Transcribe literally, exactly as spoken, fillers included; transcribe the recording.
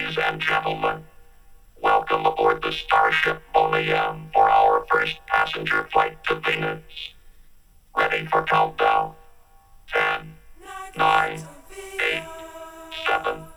Ladies and gentlemen, welcome aboard the Starship Boneyam for our first passenger flight to Venus. Ready for countdown. Ten, nine, eight, seven,